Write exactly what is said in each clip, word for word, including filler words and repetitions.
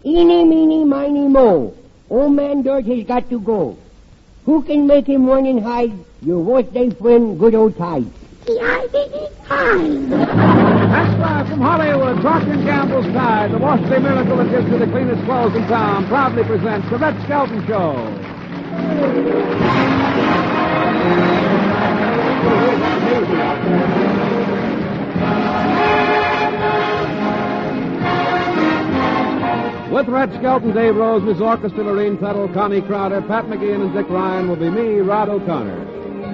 Eeny, meeny, miny, mo. Old man Dirt has got to go. Who can make him run and hide? Your worst day friend, good old Tide. T I D E Tide. That's live from Hollywood. Procter and Gamble's Tide, the wash day miracle that gives you the cleanest clothes in town, proudly presents the Red Skelton Show. With Red Skelton, Dave Rose, Miss Orchestra, Lorene Tuttle, Connie Crowder, Pat McGeehan, and Dick Ryan will be me, Rod O'Connor.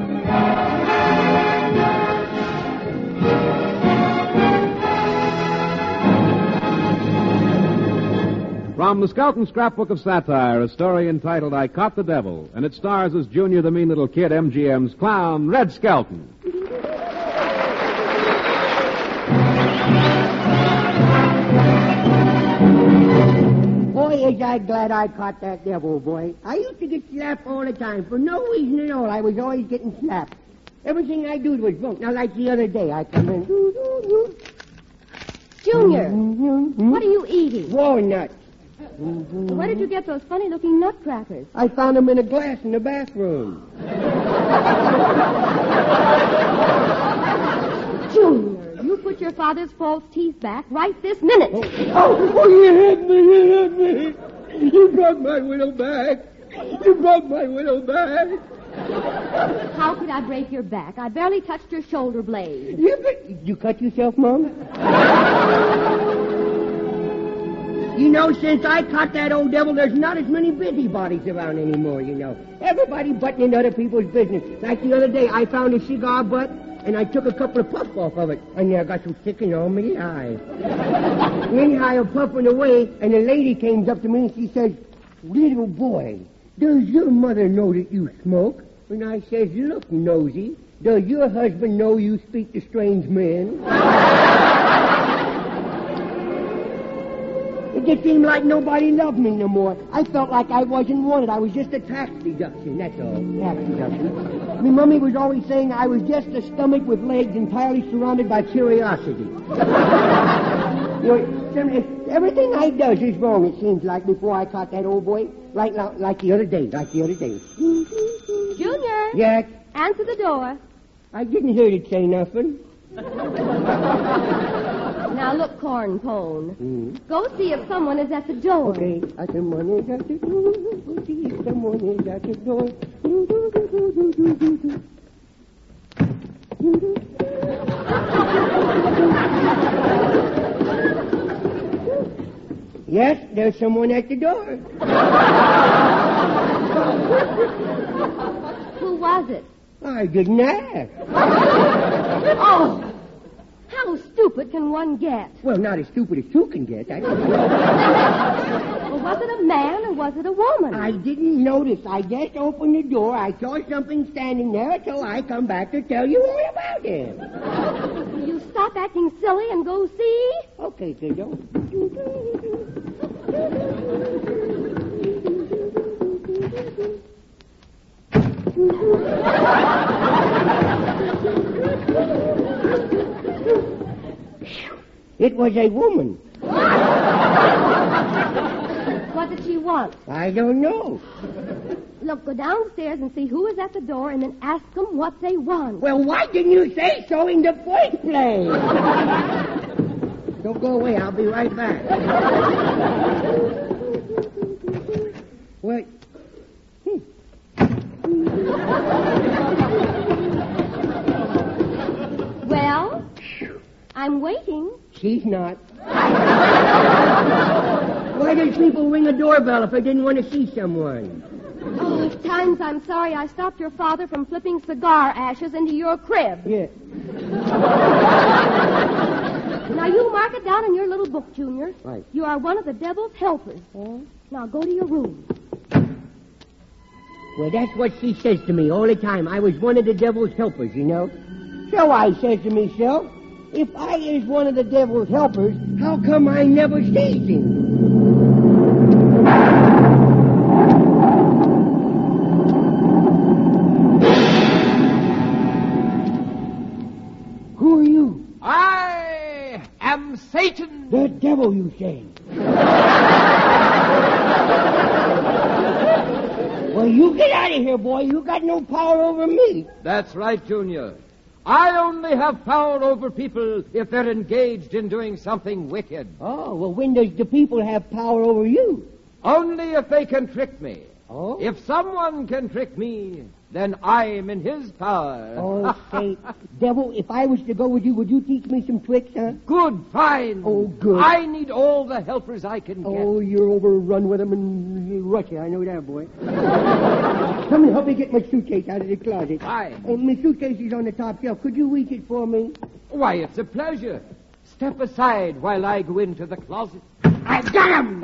From the Skelton Scrapbook of Satire, a story entitled I Caught the Devil, and it stars as Junior the Mean Little Kid, M G M's clown, Red Skelton. Boy, is I glad I caught that devil, boy. I used to get slapped all the time for no reason at all. I was always getting slapped. Everything I did was wrong. Now, like the other day, I come in. Junior, what are you eating? Walnuts. Where did you get those funny-looking nutcrackers? I found them in a glass in the bathroom. Junior, you put your father's false teeth back right this minute. Oh, oh, oh you hit me, you hit me. You brought my widow back. You brought my widow back. How could I break your back? I barely touched your shoulder blade. You, but you cut yourself, Mom? You know, since I caught that old devil, there's not as many busybodies around anymore, you know. Everybody butting into other people's business. Like the other day, I found a cigar butt, and I took a couple of puffs off of it, and I got some sticking on my eye. Anyhow, I'm puffing away, and a lady came up to me, and she says, little boy, does your mother know that you smoke? And I says, look, nosy, does your husband know you speak to strange men? It just seemed like nobody loved me no more. I felt like I wasn't wanted. I was just a tax deduction, that's all. Tax deduction. My mommy was always saying I was just a stomach with legs entirely surrounded by curiosity. You know, everything I does is wrong, it seems like, before I caught that old boy. Like, like the other day, like the other day. Junior! Yes? Answer the door. I didn't hear it say nothing. Now look, corn pone. Mm. Go see if someone is at the door. Okay, someone is at the door. Go see if someone is at the door. Yes, there's someone at the door. Who was it? I didn't ask. Oh! How stupid can one get? Well, not as stupid as two can get. I Well, was it a man or was it a woman? I didn't notice. I just opened the door. I saw something standing there until I come back to tell you all about him. Will you stop acting silly and go see? Okay, kiddo. It was a woman. What did she want? I don't know. Look, go downstairs and see who is at the door and then ask them what they want. Well, why didn't you say so in the first place? Don't go away. I'll be right back. What? Hmm. Well, I'm waiting. She's not. Why did people ring a doorbell if they didn't want to see someone? Oh, at times I'm sorry I stopped your father from flipping cigar ashes into your crib. Yeah. Now, you mark it down in your little book, Junior. Right. You are one of the devil's helpers. Oh? Now, go to your room. Well, that's what she says to me all the time. I was one of the devil's helpers, you know. So I says to myself, if I is one of the devil's helpers, how come I never sees him? Who are you? I am Satan. The devil, you say. you get out of here, boy. You got no power over me. That's right, Junior. I only have power over people if they're engaged in doing something wicked. Oh, well, when does the people have power over you? Only if they can trick me. Oh? If someone can trick me, then I'm in his power. Oh, say, Devil, if I was to go with you, would you teach me some tricks, huh? Good, fine. Oh, good. I need all the helpers I can get. Oh, you're overrun with them in Russia. I know that, boy. Come and help me get my suitcase out of the closet. Fine. And my suitcase is on the top shelf. Could you reach it for me? Why, it's a pleasure. Step aside while I go into the closet. I got him!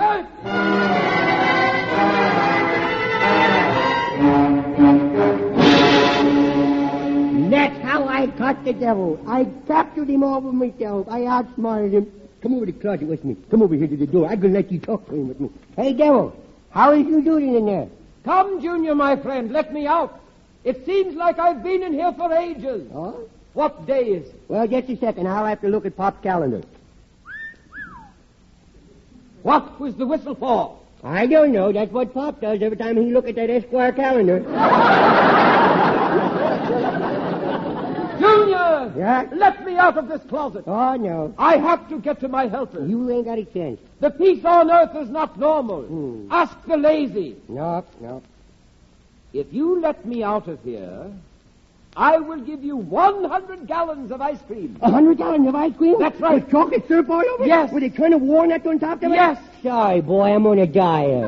That's how I caught the devil. I captured him all by myself. I outsmarted him. Come over to the closet with me. Come over here to the door. I'm going to let you talk to him with me. Hey, devil, how is you doing in there? Come, Junior, my friend, let me out. It seems like I've been in here for ages. Oh? What day is it? Well, just a second. I'll have to look at Pop's calendar. What was the whistle for? I don't know. That's what Pop does every time he look at that Esquire calendar. Junior! Yeah? Let me out of this closet. Oh, no. I have to get to my helper. You ain't got a chance. The peace on earth is not normal. Hmm. Ask the lazy. No, no. If you let me out of here, I will give you one hundred gallons of ice cream. A hundred gallons of ice cream? That's right. With chocolate syrup all over it? Yes. With a ton of walnuts on top of it? Yes. Sorry, boy, I'm on a diet.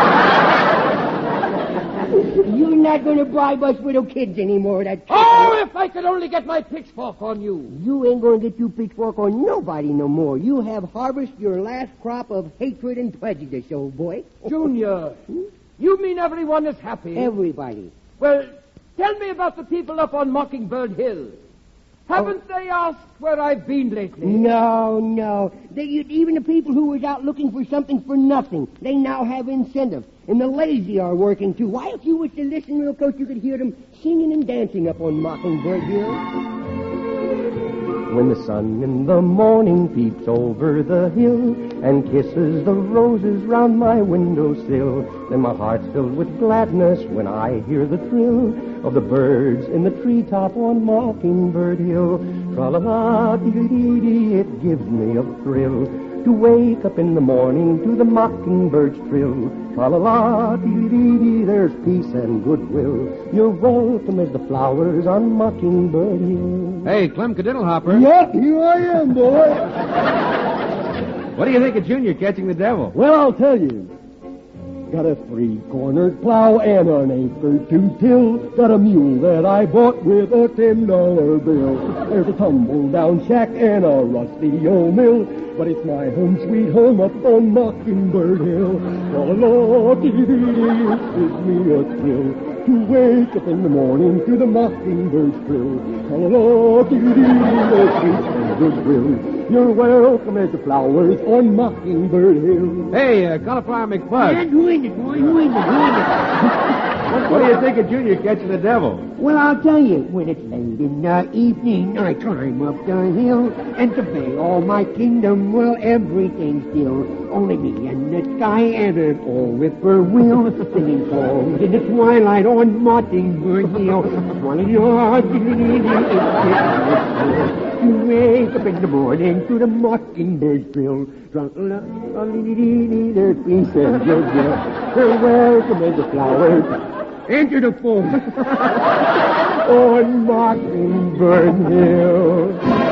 You're not going to bribe us little kids anymore. That Oh, if I could only get my pitchfork on you. You ain't going to get your pitchfork on nobody no more. You have harvested your last crop of hatred and prejudice, old boy. Junior, you mean everyone is happy? Everybody. Well, tell me about the people up on Mockingbird Hill. Haven't oh. they asked where I've been lately? No, no. They, even the people who was out looking for something for nothing, they now have incentive. And the lazy are working, too. Why, if you was to listen real close, you could hear them singing and dancing up on Mockingbird Hill. When the sun in the morning peeps over the hill and kisses the roses round my windowsill, then my heart's filled with gladness when I hear the thrill of the birds in the treetop on Mockingbird Hill. Tra-la-la, dee-dee-dee, it gives me a thrill to wake up in the morning to the mockingbird's trill. Tra-la-la, dee-dee-dee, there's peace and goodwill. You're welcome as the flowers on Mockingbird Hill. Hey, Clem Cadiddlehopper. Yep, here I am, boy. What do you think of Junior catching the devil? Well, I'll tell you. Got a three-cornered plow and an acre to till. Got a mule that I bought with a ten-dollar bill. There's a tumble-down shack and a rusty old mill, but it's my home sweet home up on Mockingbird Hill. La-la-la, dee-dee-dee, it gives me a thrill to wake up in the morning to the mockingbird's trill. La-la-la, dee-dee-dee, there's peace and goodwill. You're welcome as the flowers on Mockingbird Hill. Hey, uh, Cauliflower McBuck. Yeah, who in it, boy? Who in it? Who in it? What do you think of Junior catching the devil? Well, I'll tell you. When it's late in the evening, I climb up the hill and survey all my kingdom. Well, everything's still. Only me and the sky and an old whippoorwill singing songs in the twilight on Mockingbird Hill. You wake up in the morning to the mockingbird's trill. There's peace and goodwill. You're welcome as the flowers. Enter the fold on Mockingbird Hill.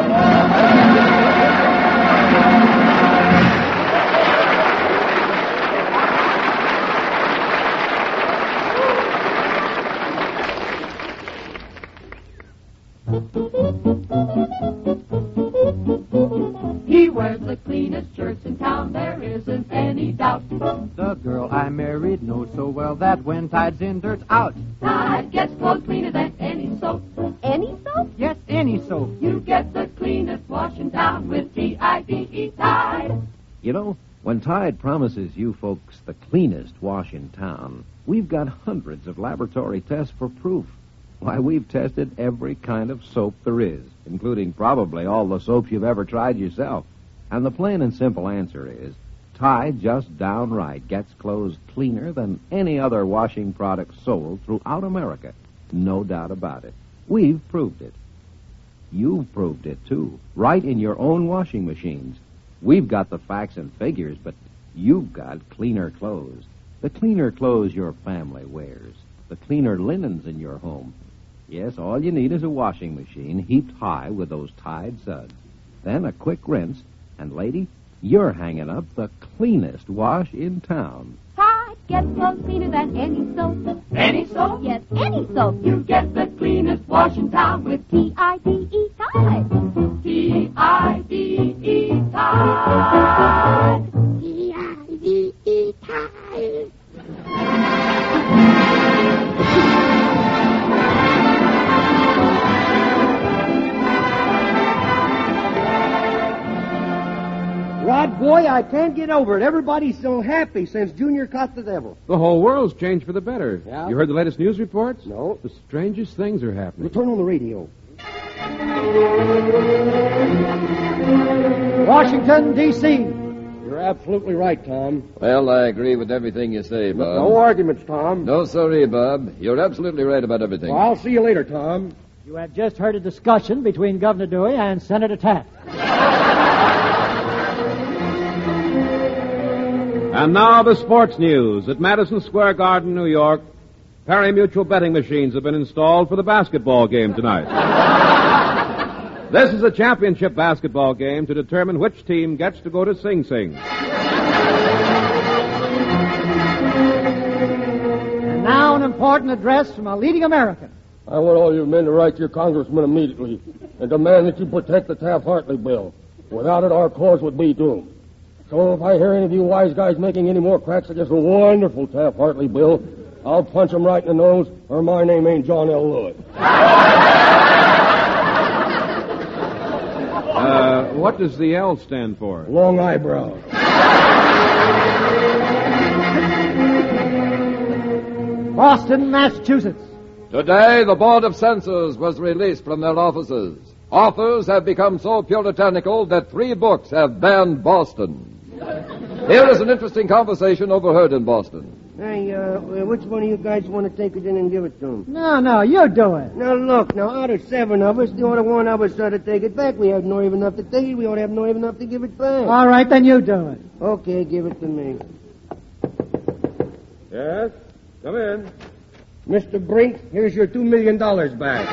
He wears the cleanest shirts in town, there isn't any doubt. The girl I married knows so well that when tide's in, dirt's out. Tide gets clothes cleaner than any soap. Any soap? Yes, any soap. You get the cleanest wash in town with T I D E, Tide. You know, when Tide promises you folks the cleanest wash in town, we've got hundreds of laboratory tests for proof. Why, we've tested every kind of soap there is, including probably all the soaps you've ever tried yourself. And the plain and simple answer is, Tide just downright gets clothes cleaner than any other washing product sold throughout America. No doubt about it. We've proved it. You've proved it, too, right in your own washing machines. We've got the facts and figures, but you've got cleaner clothes. The cleaner clothes your family wears. The cleaner linens in your home. Yes, all you need is a washing machine heaped high with those Tide suds. Then a quick rinse, and, lady, you're hanging up the cleanest wash in town. Tide gets clothes cleaner than any soap. Any soap? Yes, any soap. You get the cleanest wash in town with T I D E Tide. T I D E Tide. T I D E Tide. Rod, boy, I can't get over it. Everybody's so happy since Junior caught the devil. The whole world's changed for the better. Yeah? You heard the latest news reports? No. The strangest things are happening. Well, turn on the radio. Washington, D C You're absolutely right, Tom. Well, I agree with everything you say, Bob. No arguments, Tom. No, sorry, Bob. You're absolutely right about everything. Well, I'll see you later, Tom. You have just heard a discussion between Governor Dewey and Senator Taft. And now the sports news. At Madison Square Garden, New York, Perry Mutual betting machines have been installed for the basketball game tonight. This is a championship basketball game to determine which team gets to go to Sing Sing. And now an important address from a leading American. I want all you men to write your congressman immediately and demand that you protect the Taft-Hartley bill. Without it, our cause would be doomed. So if I hear any of you wise guys making any more cracks against the wonderful Taft-Hartley bill, I'll punch them right in the nose, or my name ain't John L. Lewis. Uh, what does the L stand for? Long eyebrows. Boston, Massachusetts. Today, the Board of Censors was released from their offices. Authors have become so puritanical that three books have banned Boston. Here is an interesting conversation overheard in Boston. Hey, uh, which one of you guys want to take it in and give it to him? No, no, you do it. Now, look, now, out of seven of us, the only one of us ought to take it back. We have no even enough to take it. We ought to have no even enough to give it back. All right, then you do it. Okay, give it to me. Yes? Come in. Mister Brink, here's your two million dollars back.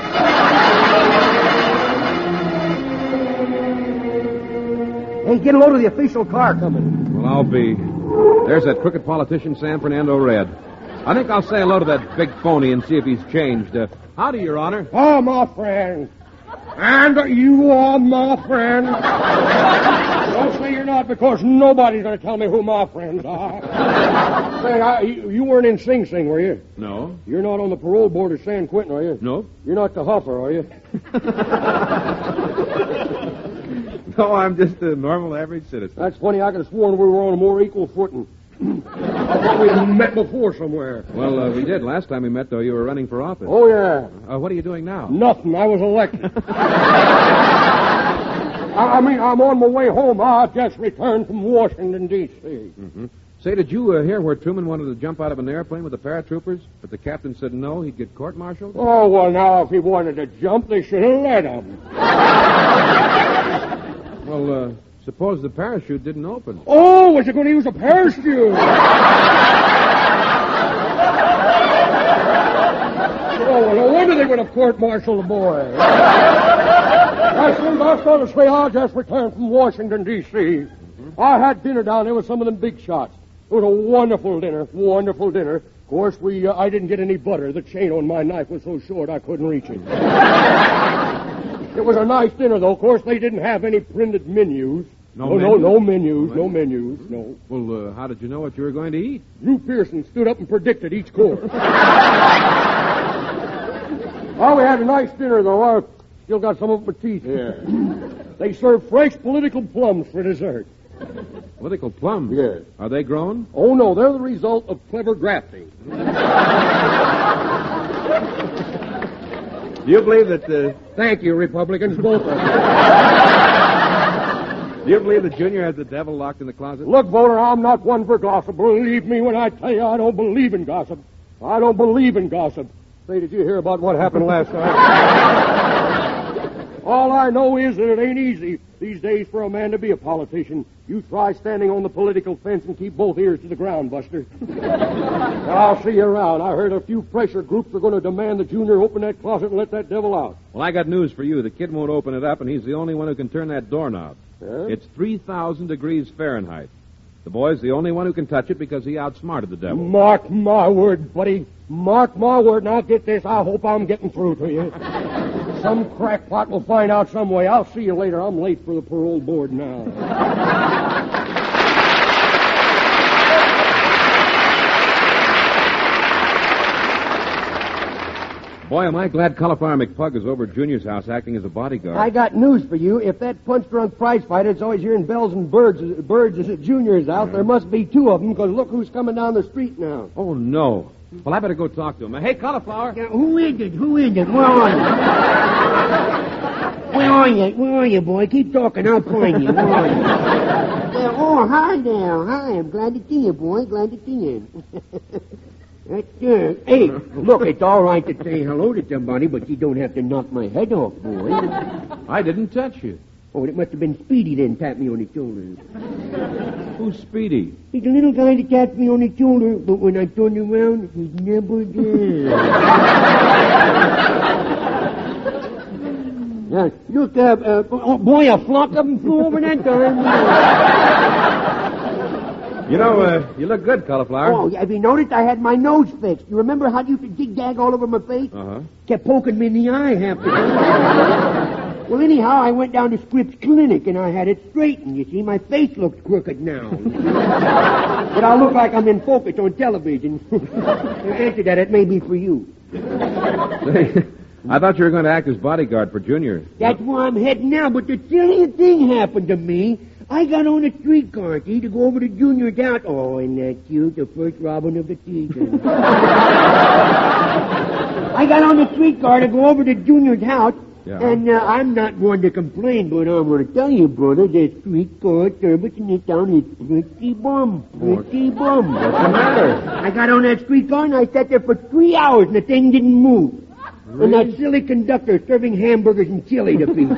Hey, get a load of the official car coming. Well, I'll be. There's that crooked politician, San Fernando Red. I think I'll say hello to that big phony and see if he's changed. Uh, howdy, Your Honor. Oh, my friend. And you are my friend. Don't say you're not, because nobody's going to tell me who my friends are. Say, I, you, you weren't in Sing Sing, were you? No. You're not on the parole board of San Quentin, are you? No. You're not the huffer, are you? No, I'm just a normal, average citizen. That's funny. I could have sworn we were on a more equal footing. I thought we'd met before somewhere. Well, uh, we did. Last time we met, though, you were running for office. Oh, yeah. Uh, what are you doing now? Nothing. I was elected. I, I mean, I'm on my way home. I just returned from Washington, D C Mm-hmm. Say, did you uh, hear where Truman wanted to jump out of an airplane with the paratroopers, but the captain said no, he'd get court-martialed? Oh, well, now, if he wanted to jump, they should have let him. Well, uh, suppose the parachute didn't open. Oh, was it going to use a parachute? Oh, well, no wonder they would have court-martialed the boy. As soon as I started to say, I just returned from Washington, D C Mm-hmm. I had dinner down there with some of them big shots. It was a wonderful dinner, wonderful dinner. Of course, we uh, I didn't get any butter. The chain on my knife was so short I couldn't reach it. It was a nice dinner, though. Of course, they didn't have any printed menus. No, no, menus? no, no menus, no menus, no. Well, uh, how did you know what you were going to eat? Lou Pearson stood up and predicted each course. Oh, we had a nice dinner, though. I still got some of my teeth here. They served fresh political plums for dessert. Political plums? Yes. Are they grown? Oh, no, they're the result of clever grafting. Do you believe that... Uh... Thank you, Republicans, both of you. Do you believe that Junior has the devil locked in the closet? Look, Bowler, I'm not one for gossip. Believe me when I tell you I don't believe in gossip. I don't believe in gossip. Say, did you hear about what happened last night? All I know is that it ain't easy these days for a man to be a politician. You try standing on the political fence and keep both ears to the ground, Buster. Well, I'll see you around. I heard a few pressure groups are going to demand that Junior open that closet and let that devil out. Well, I got news for you. The kid won't open it up, and he's the only one who can turn that doorknob. Huh? It's three thousand degrees Fahrenheit. The boy's the only one who can touch it because he outsmarted the devil. Mark my word, buddy. Mark my word. Now get this. I hope I'm getting through to you. Some crackpot will find out some way. I'll see you later. I'm late for the parole board now. Boy, am I glad Cauliflower McPug is over at Junior's house acting as a bodyguard. I got news for you. If that punch-drunk prize fighter is always hearing bells and birds, birds is at Junior's house, there must be two of them, because look who's coming down the street now. Oh, no. Well, I better go talk to him. Hey, Cauliflower. Now, who is it? Who is it? Where are you? Where are you? Where are you, boy? Keep talking. I'll find you. Where are you? Uh, oh, hi there. Hi. I'm glad to see you, boy. Glad to see you. That's good. Hey, look, it's all right to say hello to somebody, but you don't have to knock my head off, boy. I didn't touch you. Oh, it must have been Speedy then tapped me on the shoulder. Who's Speedy? He's a little guy that tapped me on the shoulder, but when I turned around, he's never there. Now, look, uh, uh, oh, boy, a flock of them flew over that time. You know, uh, you look good, Cauliflower. Oh, have you noticed I had my nose fixed? You remember how you used to zigzag all over my face? Uh-huh. Kept poking me in the eye half the time. Well, anyhow, I went down to Scripps Clinic, and I had it straightened. You see, my face looks crooked now. But I look like I'm in focus on television. Answer that, it may be for you. I thought you were going to act as bodyguard for Junior. That's where I'm heading now, but the silliest thing happened to me. I got on a streetcar, see, to go over to Junior's house. Oh, isn't that cute? The first robin of the season. I got on the streetcar to go over to Junior's house, yeah. and uh, I'm not one to complain, but I'm going to tell you, brother, the streetcar service in this town is pretty bum. Pretty bum. What's the matter? I got on that streetcar, and I sat there for three hours, and the thing didn't move. Really? And that silly conductor serving hamburgers and chili to people.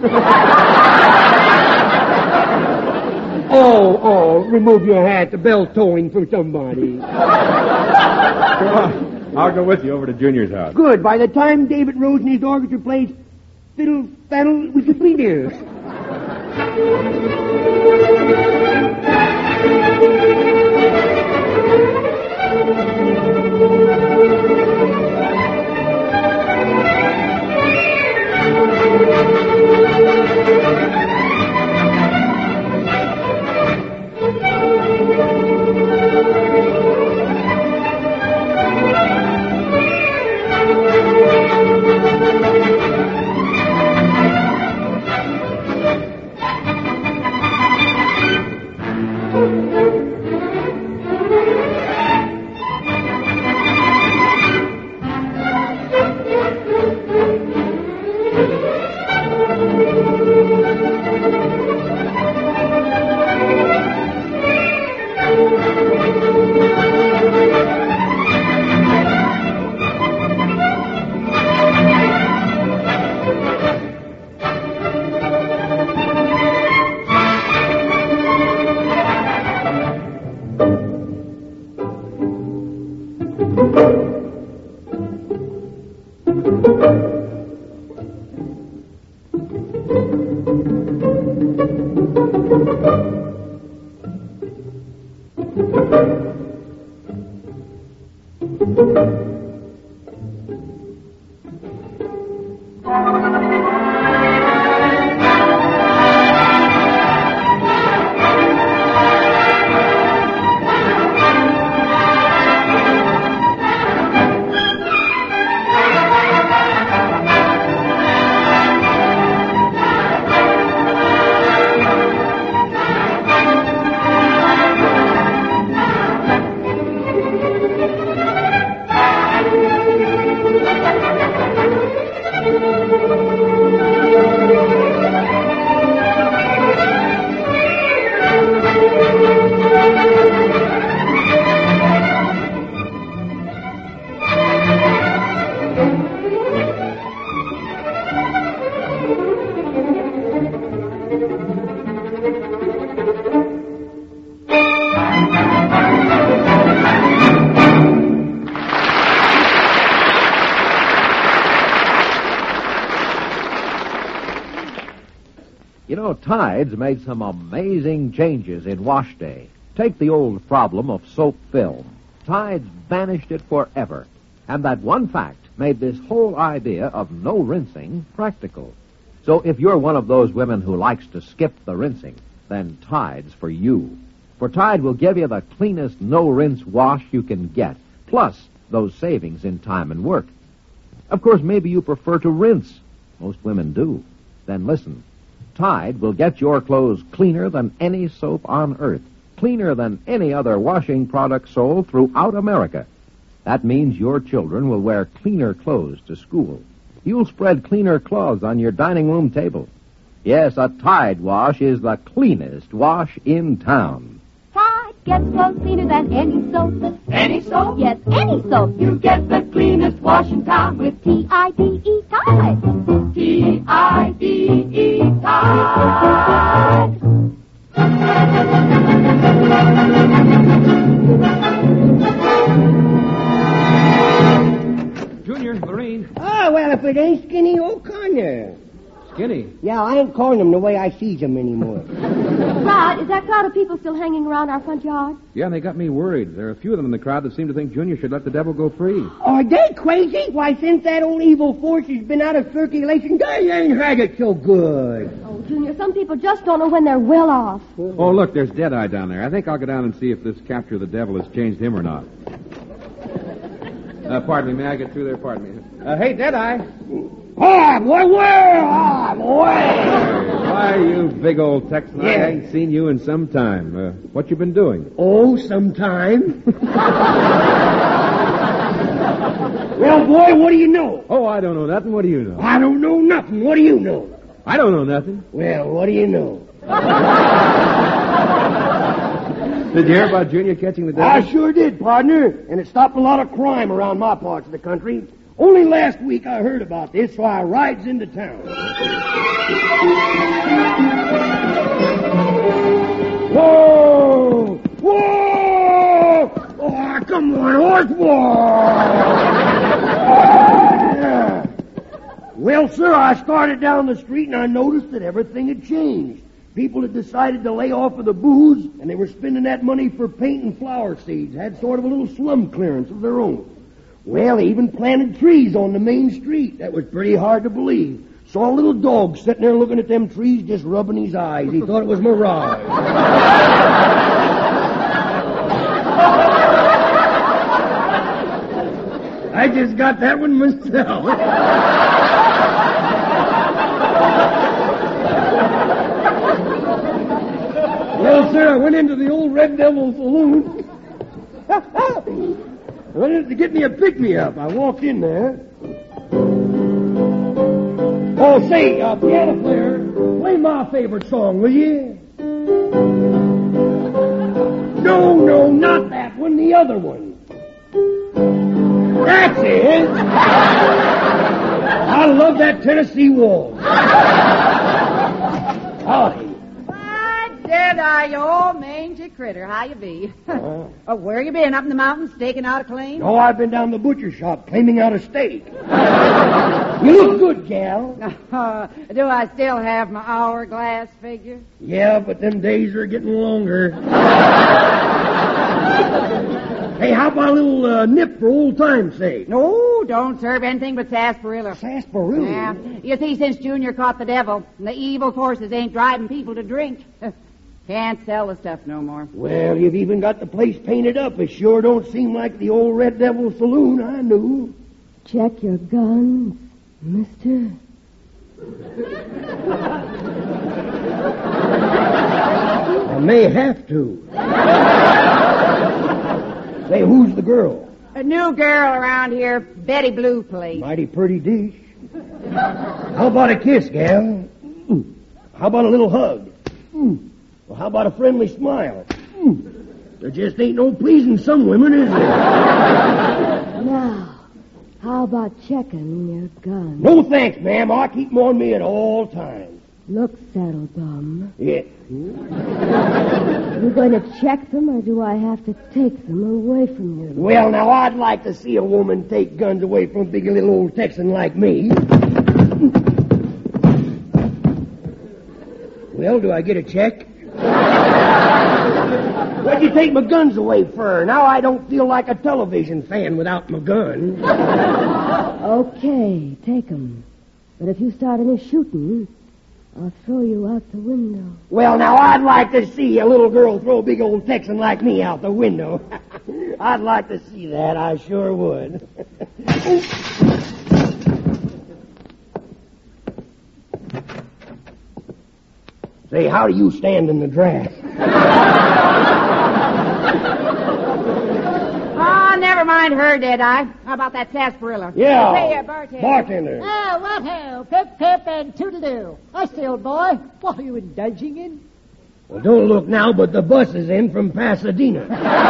Oh, oh, remove your hat. The bell's tolling for somebody. I'll go with you over to Junior's house. Good. By the time David Rose and his orchestra plays Fiddle Faddle, we should be there. know, Tide's made some amazing changes in wash day. Take the old problem of soap film. Tide's banished it forever. And that one fact made this whole idea of no rinsing practical. So if you're one of those women who likes to skip the rinsing, then Tide's for you. For Tide will give you the cleanest no-rinse wash you can get, plus those savings in time and work. Of course, maybe you prefer to rinse. Most women do. Then listen. Tide will get your clothes cleaner than any soap on earth, cleaner than any other washing product sold throughout America. That means your children will wear cleaner clothes to school. You'll spread cleaner cloths on your dining room table. Yes, a Tide wash is the cleanest wash in town. Tide gets clothes cleaner than any soap. Any soap? Yes, any soap. You get the cleanest wash in town with T I D E, Tide. T I D E, Tide. Junior, Lorraine. Oh, well, if it ain't Skinny O'Connor. Skinny? Yeah, I ain't calling him the way I sees him anymore. Rod, is that crowd of people still hanging around our front yard? Yeah, and they got me worried. There are a few of them in the crowd that seem to think Junior should let the devil go free. Are they crazy? Why, since that old evil force has been out of circulation, they ain't had it so good. Oh, Junior, some people just don't know when they're well off. Oh, look, there's Deadeye down there. I think I'll go down and see if this capture of the devil has changed him or not. Uh, pardon me, may I get through there? Pardon me. Uh, hey, Deadeye. Ah, boy, where? Ah, boy. Why, you big old Texan, Yeah. I ain't seen you in some time. Uh, what you been doing? Oh, sometime. Well, boy, what do you know? Oh, I don't know nothing. What do you know? I don't know nothing. What do you know? I don't know nothing. Well, what do you know? Did you hear about Junior catching the devil? I sure did, partner, and it stopped a lot of crime around my parts of the country. Only last week I heard about this, so I rides into town. Whoa! Whoa! Oh, come on, horse! Whoa! Yeah. Well, sir, I started down the street and I noticed that everything had changed. People had decided to lay off of the booze, and they were spending that money for paint and flower seeds. Had sort of a little slum clearance of their own. Well, they even planted trees on the main street. That was pretty hard to believe. Saw a little dog sitting there looking at them trees, just rubbing his eyes. He thought it was mirage. I just got that one myself. Well, sir, I went into the old Red Devil Saloon. I went in to get me a pick-me-up. I walked in there. Oh, say, uh, piano player, play my favorite song, will you? No, no, not that one, the other one. That's it. I love that Tennessee Waltz. Howdy. Deadeye, you old mangy critter. How you be? Uh, oh, where you been? Up in the mountains staking out a claim? Oh, I've been down the butcher shop claiming out a steak. You look good, gal. Uh, do I still have my hourglass figure? Yeah, but them days are getting longer. Hey, how about a little uh, nip for old time's sake? No, don't serve anything but sarsaparilla. Sarsaparilla? Yeah. You see, since Junior caught the devil, the evil forces ain't driving people to drink. Can't sell the stuff no more. Well, you've even got the place painted up. It sure don't seem like the old Red Devil Saloon I knew. Check your guns, mister. I may have to. Say, who's the girl? A new girl around here, Betty Blue place. Mighty pretty dish. How about a kiss, gal? How about a little hug? Well, how about a friendly smile? There just ain't no pleasing some women, is there? Now, how about checking your gun? No thanks, ma'am. I keep them on me at all times. Look, saddle bum. Yeah. You going to check them, or do I have to take them away from you? Well, now, I'd like to see a woman take guns away from a big little old Texan like me. Well, do I get a check? What'd you take my guns away for? Now I don't feel like a television fan without my gun. Okay, take 'em. But if you start any shooting, I'll throw you out the window. Well, now, I'd like to see a little girl throw a big old Texan like me out the window. I'd like to see that. I sure would. Say, how do you stand in the draft? Oh, never mind her, Deadeye. How about that sarsaparilla? Yeah. Hey, uh, bartender. Bartender. Oh, what hell? Pip, pip, and toodle-doo. I say, old boy, what are you indulging in? Well, don't look now, but the bus is in from Pasadena.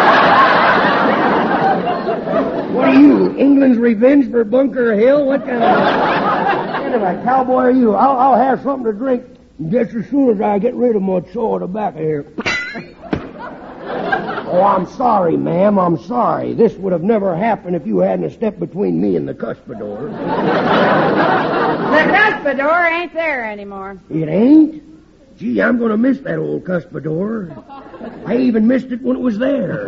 What are you, England's Revenge for Bunker Hill? What kind of... What kind of a cowboy are you? I'll, I'll have something to drink just as soon as I get rid of my chaw tobacco here. Oh, I'm sorry, ma'am. I'm sorry. This would have never happened if you hadn't stepped between me and the cuspidor. The cuspidor ain't there anymore. It ain't? Gee, I'm going to miss that old cuspidor. I even missed it when it was there.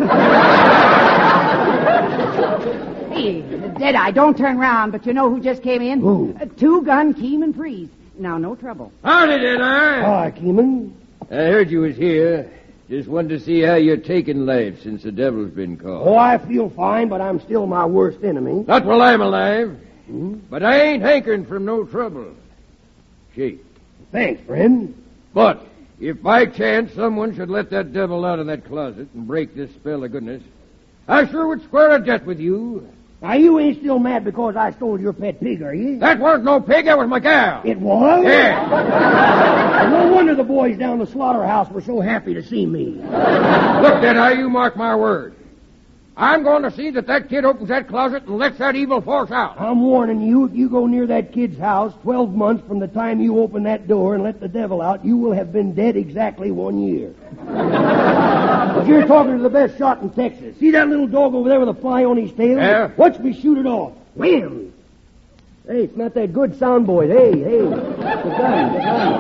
Hey, Deadeye, don't turn round, but you know who just came in? Who? Uh, Two-gun Keeman Freeze. Now, no trouble. Howdy, Deadeye. Hi, Keeman. I heard you was here. Just wanted to see how you're taking life since the devil's been caught. Oh, I feel fine, but I'm still my worst enemy. Not while I'm alive. Hmm? But I ain't hankering from no trouble. Shake. Thanks, friend. But if by chance someone should let that devil out of that closet and break this spell of goodness, I sure would square a debt with you. Now, you ain't still mad because I stole your pet pig, are you? That wasn't no pig, that was my gal. It was? Yeah. No wonder the boys down the slaughterhouse were so happy to see me. Look, Deadeye, you mark my word. I'm going to see that that kid opens that closet and lets that evil force out. I'm warning you, if you go near that kid's house twelve months from the time you open that door and let the devil out, you will have been dead exactly one year. But you're talking to the best shot in Texas. See that little dog over there with a fly on his tail? Yeah. Watch me shoot it off. Wham! Hey, it's not that good sound, boys. Hey, hey. The gun, the gun.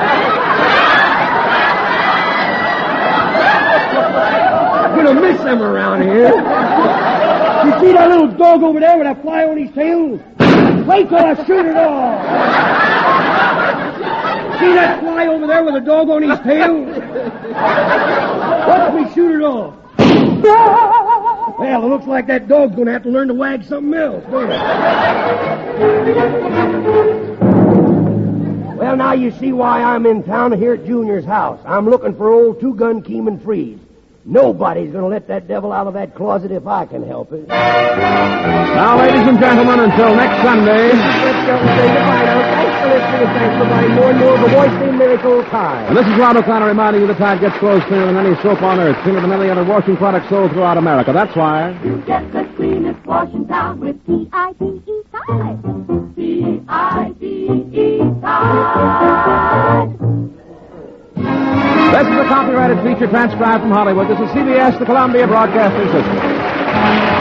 I'm gonna miss them around here. You see that little dog over there with that fly on his tail? Wait till I shoot it off. See that fly over there with a dog on his tail? Watch me shoot it off. Well, it looks like that dog's gonna have to learn to wag something else, don't it? Well, now you see why I'm in town here at Junior's house. I'm looking for old two-gun Keeman Freeze. Nobody's going to let that devil out of that closet if I can help it. Now, ladies and gentlemen, until next Sunday. Let's go and say goodbye now. Thanks for listening. Thanks for buying more and more of the Voice Team Miracle Time. And this is Rod O'Connor reminding you the tide gets closed cleaner than any soap on earth, cleaner than any other washing product sold throughout America. That's why. You get the cleanest washing town with T I D E Tide. T I D E Tide. This is a copyrighted feature transcribed from Hollywood. This is C B S, the Columbia Broadcasting System.